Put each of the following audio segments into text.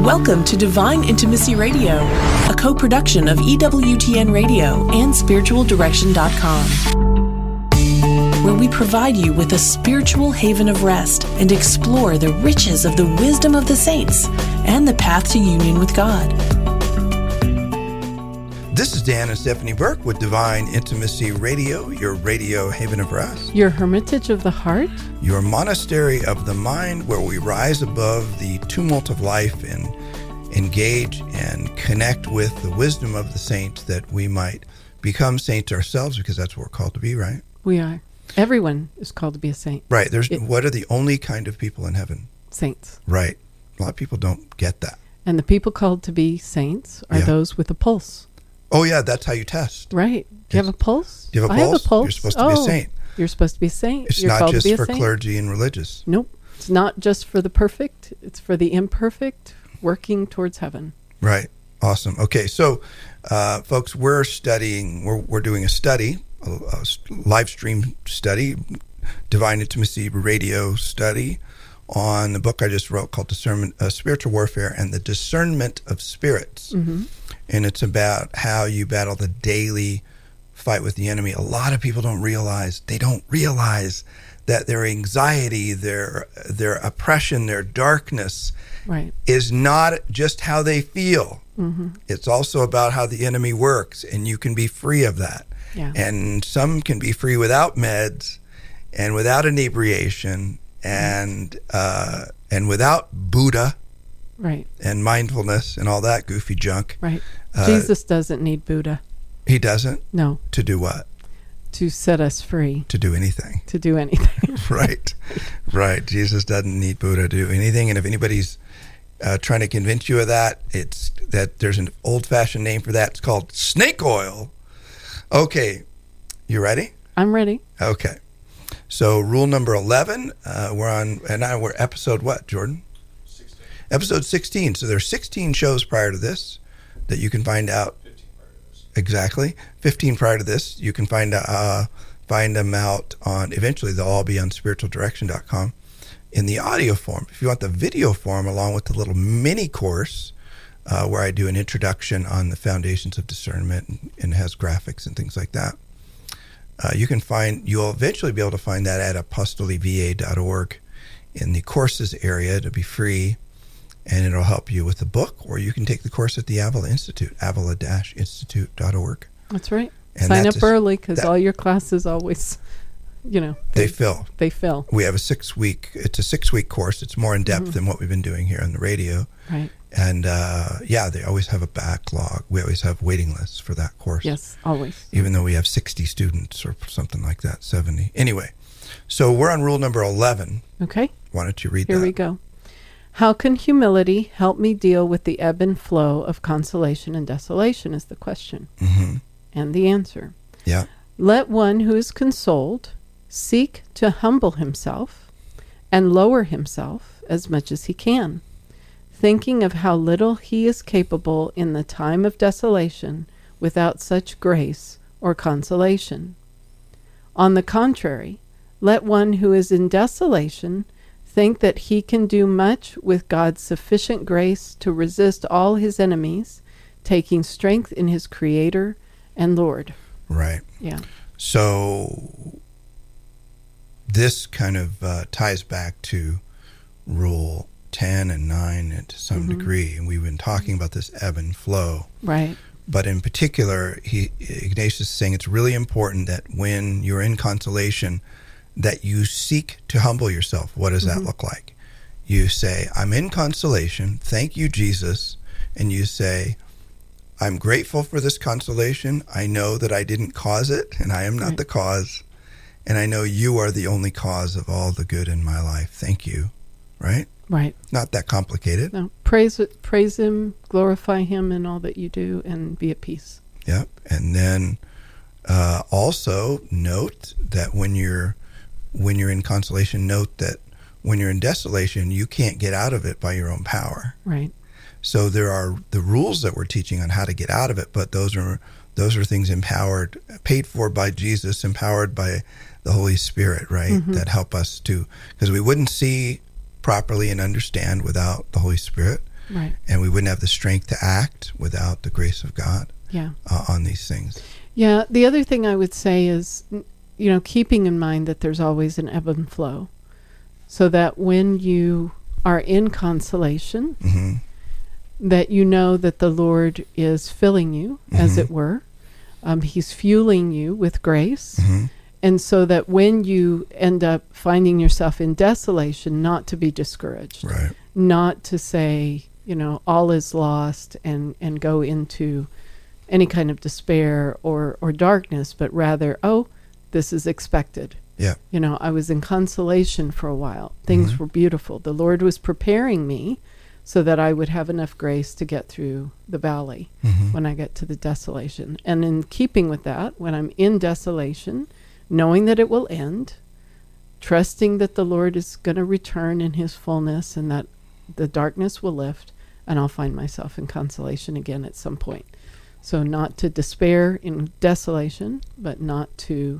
Welcome to Divine Intimacy Radio, a co-production of EWTN Radio and SpiritualDirection.com, where we provide you with a spiritual haven of rest and explore the riches of the wisdom of the saints and the path to union with God. This is Dan and Stephanie Burke with Divine Intimacy Radio, your radio haven of rest. Your hermitage of the heart. Your monastery of the mind, where we rise above the tumult of life and engage and connect with the wisdom of the saints, that we might become saints ourselves, because that's what we're called to be, right? We are. Everyone is called to be a saint. Right. What are the only kind of people in heaven? Saints. Right. A lot of people don't get that. And the people called to be saints are those with a pulse. Oh, yeah, that's how you test. Right. Do you have a pulse? Do you have a pulse? pulse? I have a pulse. You're supposed to be a saint. You're supposed to be a saint. It's You're not called just to be a for saint. clergy and religious. Nope. It's not just for the perfect. It's for the imperfect working towards heaven. Right. Awesome. Okay, so folks, we're doing a study, a live stream study, Divine Intimacy Radio study on the book I just wrote called Spiritual Warfare and the Discernment of Spirits. Mm-hmm. And it's about how you battle the daily fight with the enemy. A lot of people don't realize that their anxiety, their oppression, their darkness is not just how they feel. Mm-hmm. It's also about how the enemy works, and you can be free of that. Yeah. And some can be free without meds and without inebriation and without Buddha. Right. And mindfulness and all that goofy junk. Right. Jesus doesn't need Buddha. He doesn't? No. To do what? To set us free. To do anything. To do anything. Right. Right. Jesus doesn't need Buddha to do anything. And if anybody's trying to convince you of that, it's that there's an old-fashioned name for that. It's called snake oil. Okay. You ready? I'm ready. Okay. So rule number 11, we're episode what, Jordan? Episode 16. So there's 16 shows prior to this that you can find out. 15 prior to this. Exactly. 15 prior to this. You can find them out on, eventually they'll all be on SpiritualDirection.com in the audio form. If you want the video form, along with the little mini course where I do an introduction on the foundations of discernment and has graphics and things like that, you'll eventually be able to find that at apostoliva.org in the courses area. It'll be free. And it'll help you with the book, or you can take the course at the Avila Institute, avila-institute.org. That's right. And sign up early, because all your classes always, they fill. They fill. We have it's a 6-week course. It's more in depth than what we've been doing here on the radio. Right. And they always have a backlog. We always have waiting lists for that course. Yes, always. Even though we have 60 students or something like that, 70. Anyway, so we're on rule number 11. Okay. Why don't you read that? Here we go. How can humility help me deal with the ebb and flow of consolation and desolation is the question. Mm-hmm. And the answer. Yeah. Let one who is consoled seek to humble himself and lower himself as much as he can, thinking of how little he is capable in the time of desolation without such grace or consolation. On the contrary, let one who is in desolation think that he can do much with God's sufficient grace to resist all his enemies, taking strength in his Creator and Lord. Right. Yeah. So this kind of ties back to Rule 10 and 9 and to some degree, and we've been talking about this ebb and flow. Right. But in particular, Ignatius is saying it's really important that when you're in consolation, that you seek to humble yourself. What does that look like? You say, I'm in consolation, thank you, Jesus. And you say, I'm grateful for this consolation. I know that I didn't cause it, and I am not the cause. And I know you are the only cause of all the good in my life. Thank you. Right? Right. Not that complicated. No. Praise him, glorify him in all that you do, and be at peace. Yep. And then also note that when you're in consolation, note that when you're in desolation, you can't get out of it by your own power. Right. So there are the rules that we're teaching on how to get out of it, but those are things empowered, paid for by Jesus, empowered by the Holy Spirit, right? That help us to, because we wouldn't see properly and understand without the Holy Spirit. Right. And we wouldn't have the strength to act without the grace of God on these things. Yeah. The other thing I would say is, keeping in mind that there's always an ebb and flow, so that when you are in consolation, that you know that the Lord is filling you, as it were. He's fueling you with grace. And so that when you end up finding yourself in desolation, not to be discouraged, Right. not to say, all is lost and go into any kind of despair or darkness, but rather, this is expected. Yeah. I was in consolation for a while. Things were beautiful. The Lord was preparing me so that I would have enough grace to get through the valley when I get to the desolation. And in keeping with that, when I'm in desolation, knowing that it will end, trusting that the Lord is going to return in his fullness and that the darkness will lift, and I'll find myself in consolation again at some point. So not to despair in desolation, but not to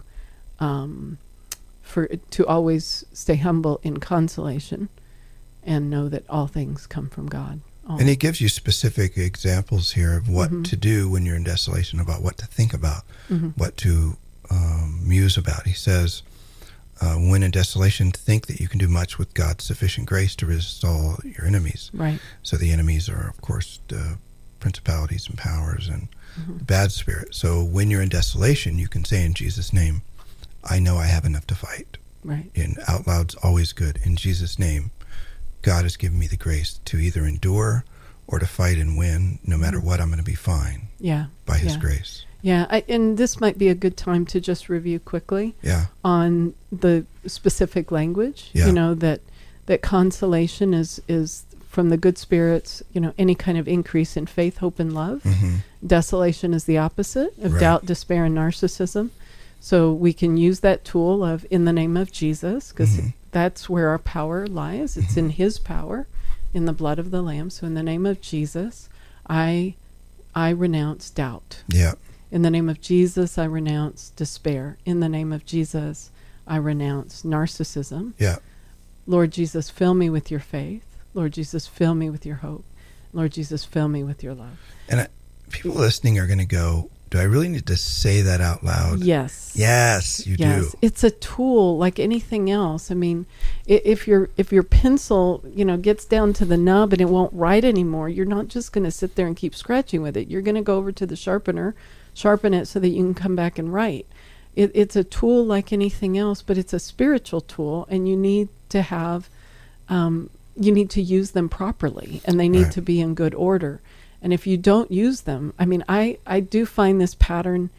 to always stay humble in consolation and know that all things come from God. And he gives you specific examples here of what to do when you're in desolation, about what to think about, what to muse about. He says, when in desolation, think that you can do much with God's sufficient grace to resist all your enemies. Right. So the enemies are, of course, the principalities and powers and the bad spirit. So when you're in desolation, you can say in Jesus' name, I know I have enough to fight. Right. And out loud's always good. In Jesus' name, God has given me the grace to either endure or to fight and win. No matter what, I'm going to be fine. Yeah. By his grace. Yeah, and this might be a good time to just review quickly on the specific language. Yeah. That consolation is from the good spirits, any kind of increase in faith, hope, and love. Desolation is the opposite of doubt, despair, and narcissism. So we can use that tool of in the name of Jesus, because that's where our power lies. It's in his power, in the blood of the Lamb. So in the name of Jesus, I renounce doubt. Yeah. In the name of Jesus, I renounce despair. In the name of Jesus, I renounce narcissism. Yeah. Lord Jesus, fill me with your faith. Lord Jesus, fill me with your hope. Lord Jesus, fill me with your love. And people listening are going to go, do I really need to say that out loud? Yes. Yes, you do. It's a tool like anything else. I mean, if your pencil, gets down to the nub and it won't write anymore, you're not just going to sit there and keep scratching with it. You're going to go over to the sharpener, sharpen it so that you can come back and write. It's a tool like anything else, but it's a spiritual tool, and you need to have, you need to use them properly, and they need to be in good order. And if you don't use them, I mean, I do find this pattern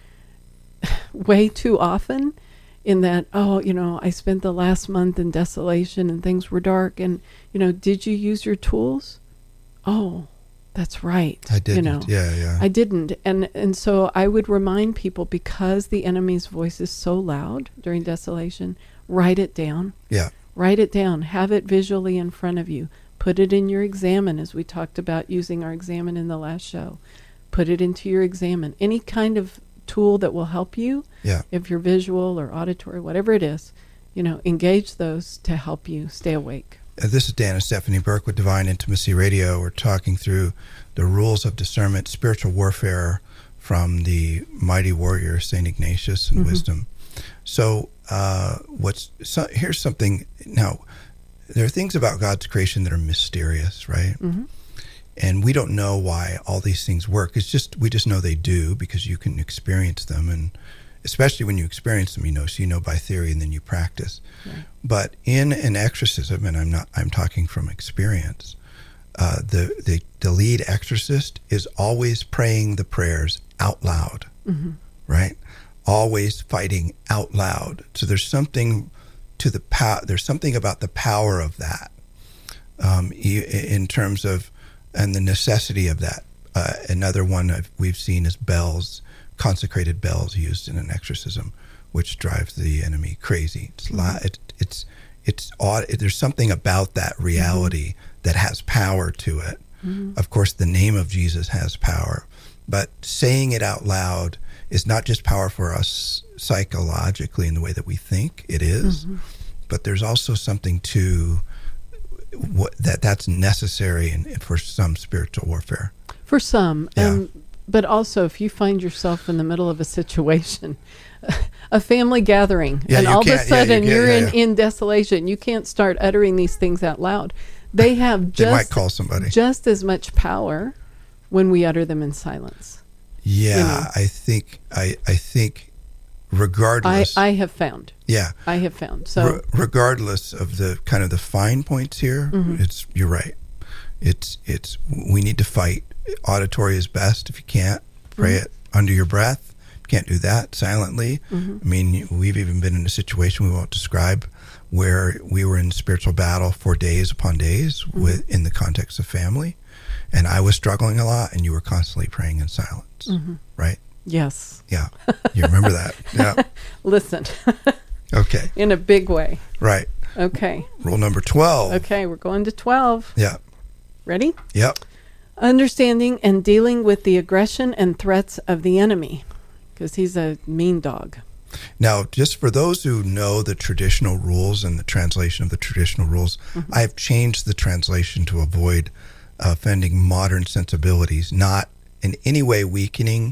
way too often in that, I spent the last month in desolation and things were dark. And, did you use your tools? Oh, that's right. I didn't. Yeah. I didn't. And so I would remind people, because the enemy's voice is so loud during desolation, write it down. Yeah. Write it down. Have it visually in front of you. Put it in your Examine, as we talked about using our Examine in the last show. Put it into your Examine. Any kind of tool that will help you, if you're visual or auditory, whatever it is, engage those to help you stay awake. This is Dan and Stephanie Burke with Divine Intimacy Radio. We're talking through the rules of discernment, spiritual warfare from the mighty warrior St. Ignatius and wisdom. So here's something. Now, there are things about God's creation that are mysterious, right? And we don't know why all these things work. We just know they do, because you can experience them, and especially when you experience them, so you know by theory and then you practice. Right. But in an exorcism, and I'm talking from experience, the lead exorcist is always praying the prayers out loud, right? Always fighting out loud. So there's something to there's something about the power of that, in terms of, and the necessity of that. Another one we've seen is bells, consecrated bells used in an exorcism, which drives the enemy crazy. It's odd. There's something about that reality that has power to it. Of course, the name of Jesus has power, but saying it out loud is not just power for us psychologically in the way that we think it is, but there's also something to that's necessary for some spiritual warfare. For some, Yeah. but also if you find yourself in the middle of a situation, a family gathering, Yeah, and you all of a can't- yeah, sudden you you're can't- in desolation, you can't start uttering these things out loud. They have They might call somebody. just as much power when we utter them in silence. Yeah, I think regardless. I have found. Yeah. I have found. So Regardless of the kind of the fine points here, you're right. It's we need to fight. Auditory is best. If you can't, pray it under your breath. Can't do that silently. I mean, we've even been in a situation we won't describe where we were in spiritual battle for days upon days in the context of family, and I was struggling a lot, and you were constantly praying in silence, right? yes, Yeah, you remember that? Yeah. listen, Okay. in a big way. Right. Okay. Rule number 12. Okay, we're going to 12. Yeah. Ready? Yep. Understanding and dealing with the aggression and threats of the enemy, because he's a mean dog. Now, just for those who know the traditional rules and the translation of the traditional rules, I've changed the translation to avoid offending modern sensibilities, not in any way weakening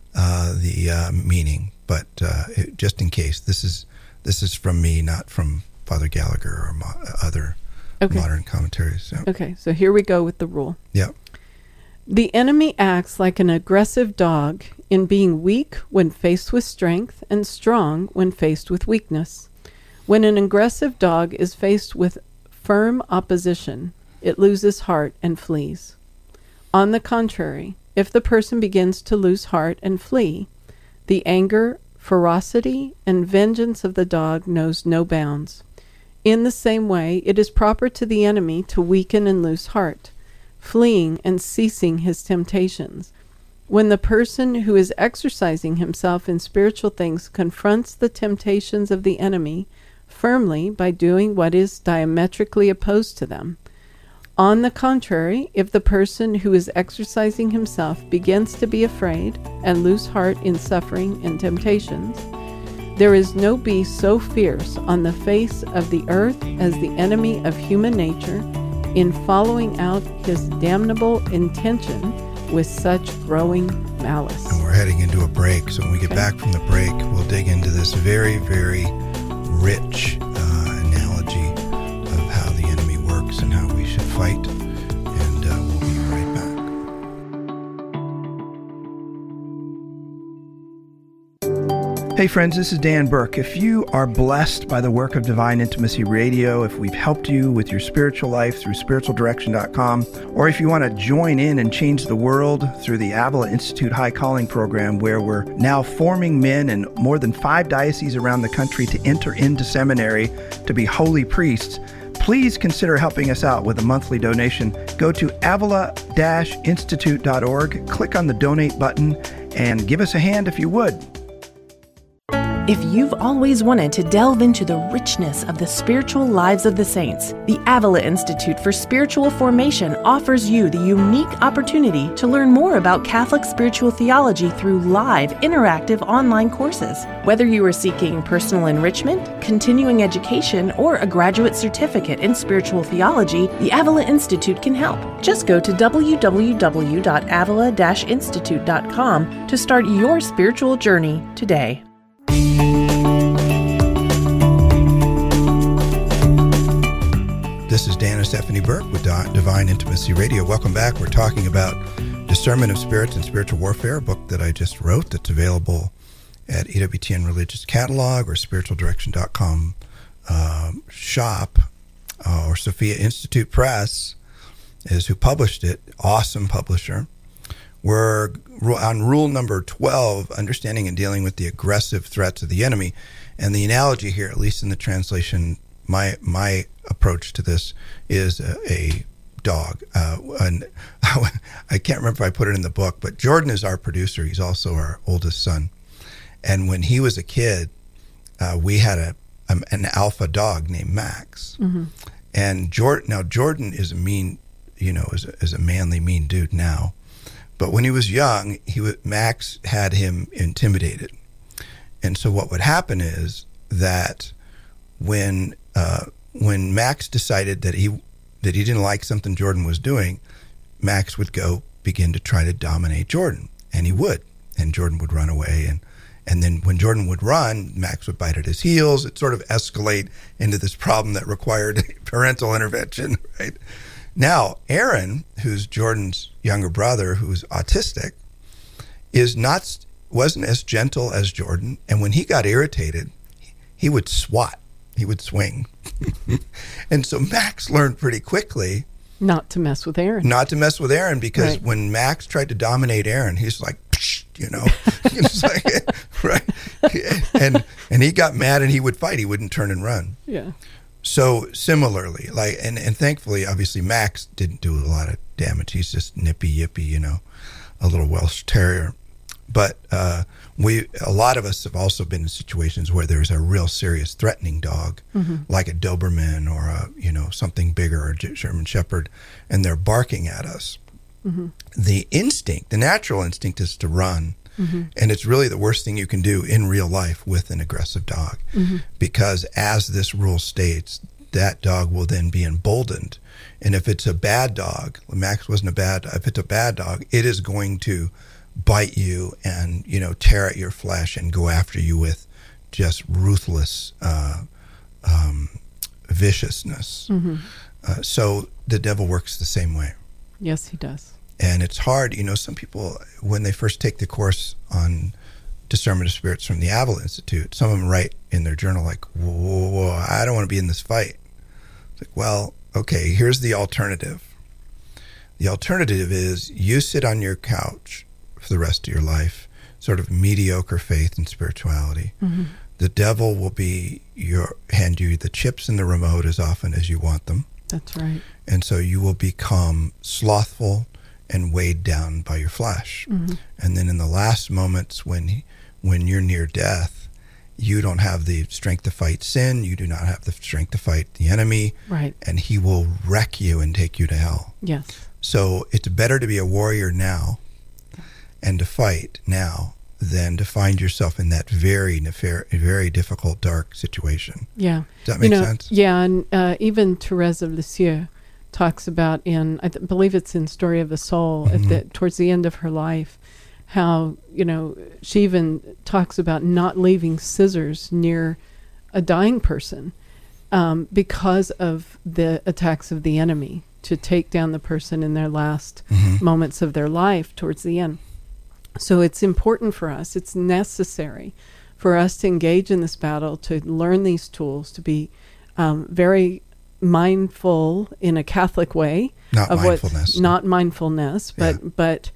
the meaning, but just in case. This is from me, not from Father Gallagher or other modern commentaries. So. Okay, so here we go with the rule. Yeah. The enemy acts like an aggressive dog in being weak when faced with strength and strong when faced with weakness. When an aggressive dog is faced with firm opposition, it loses heart and flees. On the contrary, if the person begins to lose heart and flee, the anger, ferocity, and vengeance of the dog knows no bounds. In the same way, it is proper to the enemy to weaken and lose heart, fleeing and ceasing his temptations. When the person who is exercising himself in spiritual things confronts the temptations of the enemy firmly by doing what is diametrically opposed to them. On the contrary, if the person who is exercising himself begins to be afraid and lose heart in suffering and temptations, there is no beast so fierce on the face of the earth as the enemy of human nature in following out his damnable intention with such growing malice. And we're heading into a break. So when we get back from the break, we'll dig into this very, very rich analogy of how the enemy works and how we should fight. And we'll be right back. Hey friends, this is Dan Burke. If you are blessed by the work of Divine Intimacy Radio, if we've helped you with your spiritual life through spiritualdirection.com, or if you want to join in and change the world through the Avila Institute High Calling Program, where we're now forming men in more than 5 dioceses around the country to enter into seminary to be holy priests, please consider helping us out with a monthly donation. Go to avila-institute.org, click on the donate button, and give us a hand if you would. If you've always wanted to delve into the richness of the spiritual lives of the saints, the Avila Institute for Spiritual Formation offers you the unique opportunity to learn more about Catholic spiritual theology through live, interactive online courses. Whether you are seeking personal enrichment, continuing education, or a graduate certificate in spiritual theology, the Avila Institute can help. Just go to www.avila-institute.com to start your spiritual journey today. This is Dan and Stephanie Burke with Divine Intimacy Radio. Welcome back. We're talking about Discernment of Spirits and Spiritual Warfare, a book that I just wrote that's available at EWTN Religious Catalog or spiritualdirection.com shop, or Sophia Institute Press is who published it. Awesome publisher. We're on rule number 12, understanding and dealing with the aggressive threats of the enemy. And the analogy here, at least in the translation, my approach to this is a dog. And I can't remember if I put it in the book, but Jordan is our producer. He's also our oldest son. And when he was a kid, we had an alpha dog named Max. Mm-hmm. And Jordan is a mean, is a manly, mean dude now. But when he was young, Max had him intimidated. And so what would happen is that when Max decided that he that he didn't like something Jordan was doing, Max would go begin to try to dominate Jordan, and he would, and Jordan would run away, and then when Jordan would run, Max would bite at his heels. It sort of escalate into this problem that required parental intervention, right? Now, Aaron, who's Jordan's younger brother, who's autistic, wasn't as gentle as Jordan, and when he got irritated, he would swat. He would swing. And so Max learned pretty quickly not to mess with Aaron. Because right. when Max tried to dominate Aaron, he's like, psh, it's like, right? And he got mad and he would fight. He wouldn't turn and run. Yeah. So similarly, and thankfully, obviously, Max didn't do a lot of damage. He's just nippy yippy, a little Welsh Terrier. But a lot of us have also been in situations where there's a real serious threatening dog, like a Doberman or something bigger, or a German Shepherd, and they're barking at us. The natural instinct is to run. And it's really the worst thing you can do in real life with an aggressive dog, because as this rule states, that dog will then be emboldened. And if it's a bad dog, Max wasn't if it's a bad dog, it is going to bite you and, tear at your flesh and go after you with just ruthless viciousness. So the devil works the same way. Yes, he does. And it's hard, some people, when they first take the course on discernment of spirits from the Avila Institute, some of them write in their journal like, whoa, I don't want to be in this fight. It's like, well, okay, here's the alternative. The alternative is you sit on your couch for the rest of your life, sort of mediocre faith and spirituality. The devil will hand you the chips and the remote as often as you want them. That's right. And so you will become slothful and weighed down by your flesh. And then in the last moments when you're near death, you don't have the strength to fight sin, you do not have the strength to fight the enemy, right? And he will wreck you and take you to hell. Yes. So it's better to be a warrior now and to fight now than to find yourself in that very difficult, dark situation. Yeah. Does that make sense? Yeah, and even Thérèse of Lisieux talks about I believe it's in Story of the Soul, towards the end of her life, how, she even talks about not leaving scissors near a dying person because of the attacks of the enemy to take down the person in their last moments of their life towards the end. So it's important for us, it's necessary for us to engage in this battle, to learn these tools, to be very mindful in a Catholic way, not mindfulness, but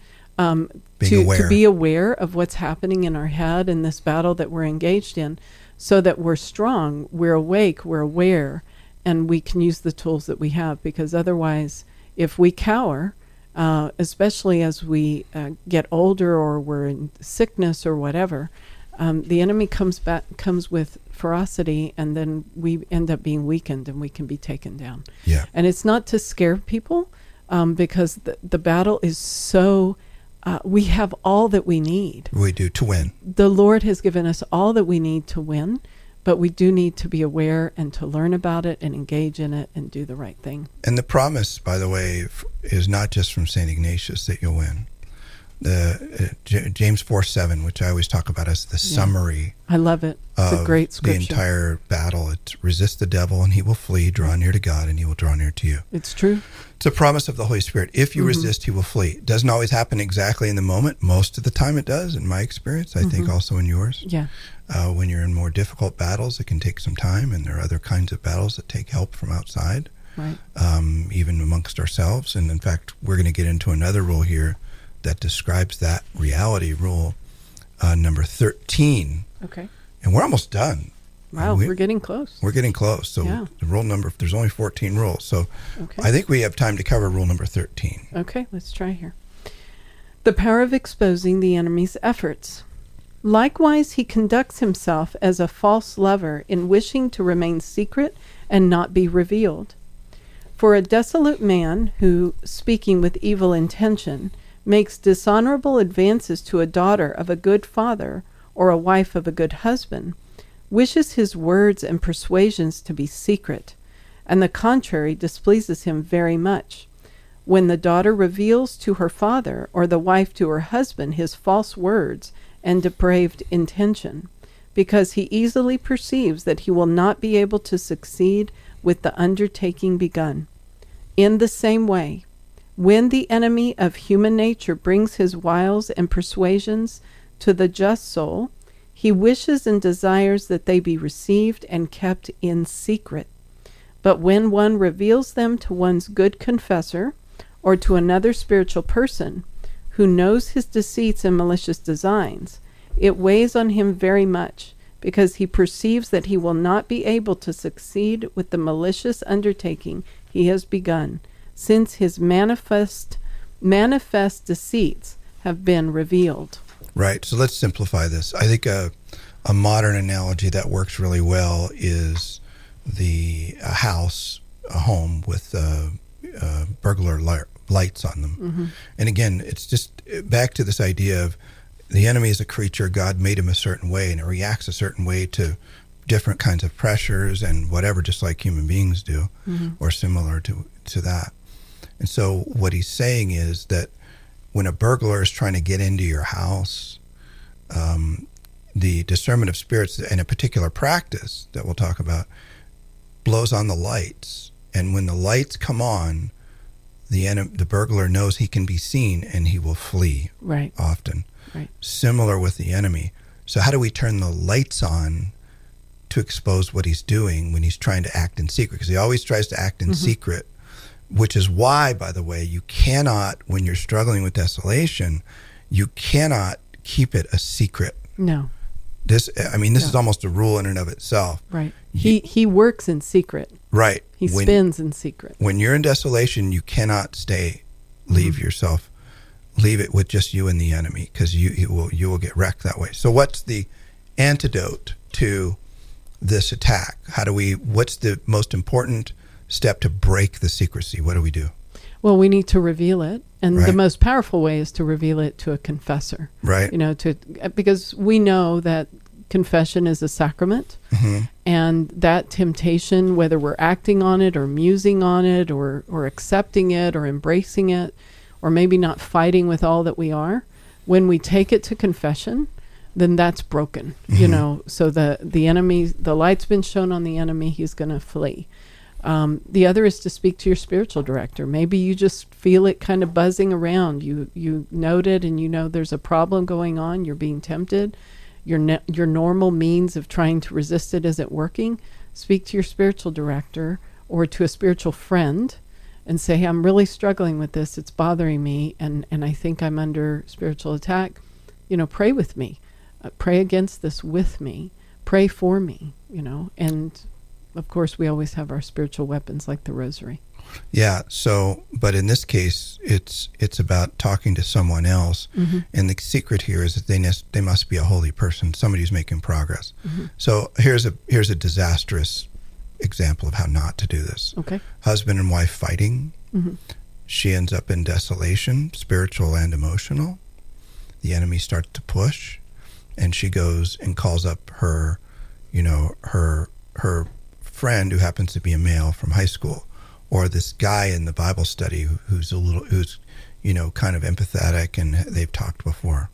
to be aware of what's happening in our head in this battle that we're engaged in, so that we're strong, we're awake, we're aware, and we can use the tools that we have. Because otherwise, if we cower, especially as we get older or we're in sickness or whatever, the enemy comes with ferocity, and then we end up being weakened and we can be taken down. Yeah. And it's not to scare people, because the battle is so, we have all that we need. We do to win. The Lord has given us all that we need to win, but we do need to be aware and to learn about it and engage in it and do the right thing. And the promise, by the way, is not just from St. Ignatius that you'll win. James 4:7, which I always talk about as the summary. I love it. It's a great scripture. The entire battle. It's resist the devil and he will flee. Draw near to God and he will draw near to you. It's true. It's a promise of the Holy Spirit. If you resist, he will flee. It doesn't always happen exactly in the moment. Most of the time it does, in my experience. I think also in yours. Yeah. When you're in more difficult battles, it can take some time, and there are other kinds of battles that take help from outside, right? Even amongst ourselves. And in fact, we're going to get into another rule here that describes that reality, rule number 13. Okay. And we're almost done. Wow, we're getting close. We're getting close. So the rule number, there's only 14 rules. So I think we have time to cover rule number 13. Okay, let's try here. The power of exposing the enemy's efforts. Likewise, he conducts himself as a false lover in wishing to remain secret and not be revealed. For a dissolute man who, speaking with evil intention, makes dishonorable advances to a daughter of a good father or a wife of a good husband, wishes his words and persuasions to be secret, and the contrary displeases him very much. When the daughter reveals to her father, or the wife to her husband, his false words and depraved intention, because he easily perceives that he will not be able to succeed with the undertaking begun. In the same way, when the enemy of human nature brings his wiles and persuasions to the just soul, he wishes and desires that they be received and kept in secret. But when one reveals them to one's good confessor, or to another spiritual person who knows his deceits and malicious designs, it weighs on him very much, because he perceives that he will not be able to succeed with the malicious undertaking he has begun, since his manifest deceits have been revealed. Right. So let's simplify this. I think a modern analogy that works really well is a home with burglar lights on them. Mm-hmm. And again, it's just back to this idea of the enemy is a creature. God made him a certain way, and it reacts a certain way to different kinds of pressures and whatever, just like human beings do, or similar to that. And so what he's saying is that when a burglar is trying to get into your house, the discernment of spirits and a particular practice that we'll talk about blows on the lights. And when the lights come on, the burglar knows he can be seen and he will flee. Right. Often. Right. Similar with the enemy. So how do we turn the lights on to expose what he's doing when he's trying to act in secret? Because he always tries to act in secret, which is why, by the way, you cannot, when you're struggling with desolation, you cannot keep it a secret. No. This is almost a rule in and of itself. Right. He works in secret. Right. He spins in secret. When you're in desolation, you cannot leave yourself, leave it with just you and the enemy, because you will get wrecked that way. So what's the antidote to this attack? What's the most important step to break the secrecy? What do we do? Well, we need to reveal it. And Right. the most powerful way is to reveal it to a confessor. Right. Because we know that confession is a sacrament, and that temptation, whether we're acting on it or musing on it or accepting it or embracing it, or maybe not fighting with all that we are, when we take it to confession, then that's broken. So the enemy, the light's been shown on the enemy, he's going to flee. The other is to speak to your spiritual director. Maybe you just feel it kind of buzzing around. You note it, and you know there's a problem going on. You're being tempted. Your normal means of trying to resist it isn't working. Speak to your spiritual director or to a spiritual friend and say, hey, I'm really struggling with this. It's bothering me, and I think I'm under spiritual attack. Pray with me. Pray against this with me. Pray for me, and of course, we always have our spiritual weapons like the rosary. Yeah. So, but in this case, it's about talking to someone else, and the secret here is that they must be a holy person, somebody who's making progress. So here's a disastrous example of how not to do this. Okay. Husband and wife fighting. She ends up in desolation, spiritual and emotional. The enemy starts to push, and she goes and calls up her friend who happens to be a male from high school, or this guy in the Bible study who's kind of empathetic, and they've talked before.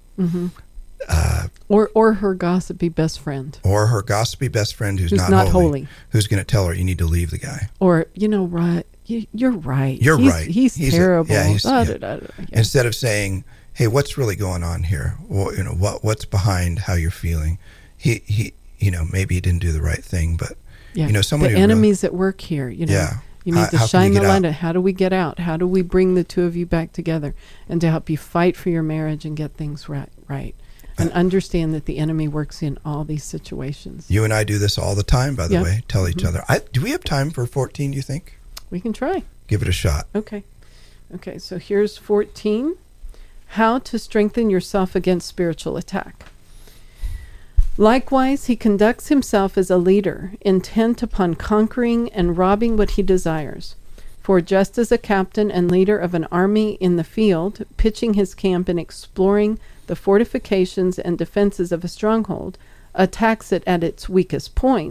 Or her gossipy best friend. Or her gossipy best friend who's not holy. Who's going to tell her, you need to leave the guy. Or, right, you're right. You're right. He's terrible. Instead of saying, hey, what's really going on here? Well, what's behind how you're feeling? He maybe he didn't do the right thing, but someone the enemy's at work here. You need to shine the light on how do we get out? How do we bring the two of you back together, and to help you fight for your marriage and get things right. And understand that the enemy works in all these situations. You and I do this all the time, by the way. Tell each other. Do we have time for 14, do you think? We can try. Give it a shot. Okay, so here's 14. How to strengthen yourself against spiritual attack. Likewise, he conducts himself as a leader, intent upon conquering and robbing what he desires. For just as a captain and leader of an army in the field, pitching his camp and exploring the fortifications and defenses of a stronghold, attacks it at its weakest point,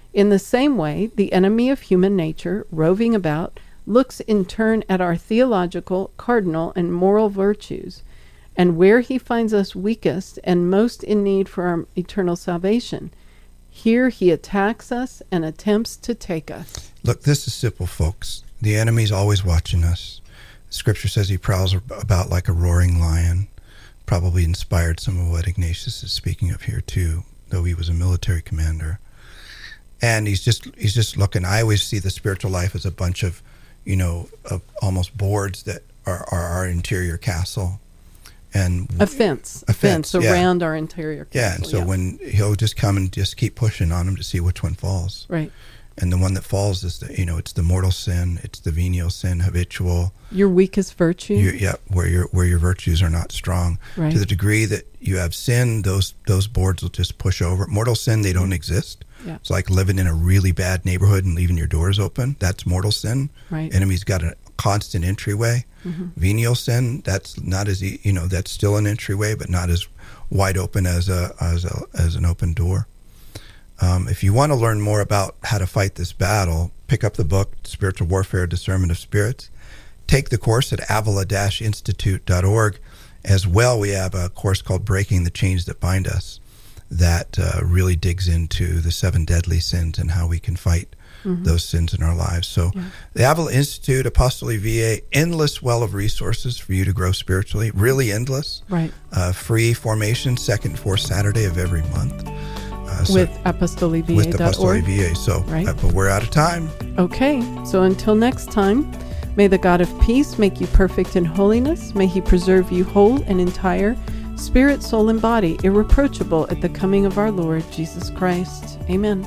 In the same way, the enemy of human nature, roving about, looks in turn at our theological, cardinal, and moral virtues, and where he finds us weakest and most in need for our eternal salvation, here he attacks us and attempts to take us. Look, this is simple, folks. The enemy's always watching us. Scripture says he prowls about like a roaring lion. Probably inspired some of what Ignatius is speaking of here too, though he was a military commander. And he's just looking. I always see the spiritual life as a bunch of, of almost boards that are our interior castle. And a fence around our interior castle. Yeah, and so when he'll just come and just keep pushing on them to see which one falls. Right. And the one that falls is it's the mortal sin, it's the venial sin, habitual. Your weakest virtue. Where your virtues are not strong. Right. To the degree that you have sin, those boards will just push over. Mortal sin, they don't exist. Yeah. It's like living in a really bad neighborhood and leaving your doors open. That's mortal sin. Right. Enemy's got a constant entryway. Mm-hmm. Venial sin, that's not as that's still an entryway, but not as wide open as an open door. If you want to learn more about how to fight this battle, pick up the book, Spiritual Warfare, Discernment of Spirits. Take the course at avila-institute.org. As well, we have a course called Breaking the Chains That Bind Us that really digs into the 7 deadly sins and how we can fight those sins in our lives. So the Avila Institute, Apostolic VA, endless well of resources for you to grow spiritually, really endless. Right. Free formation, second and fourth Saturday of every month. With apostolivva.org. With Apostolic VA. So, but we're out of time. Okay. So until next time, may the God of peace make you perfect in holiness. May he preserve you whole and entire, spirit, soul, and body, irreproachable at the coming of our Lord Jesus Christ. Amen.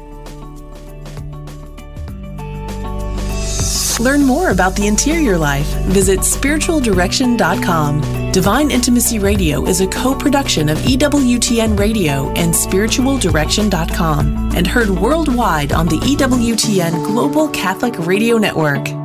Learn more about the interior life. Visit spiritualdirection.com. Divine Intimacy Radio is a co-production of EWTN Radio and spiritualdirection.com and heard worldwide on the EWTN Global Catholic Radio Network.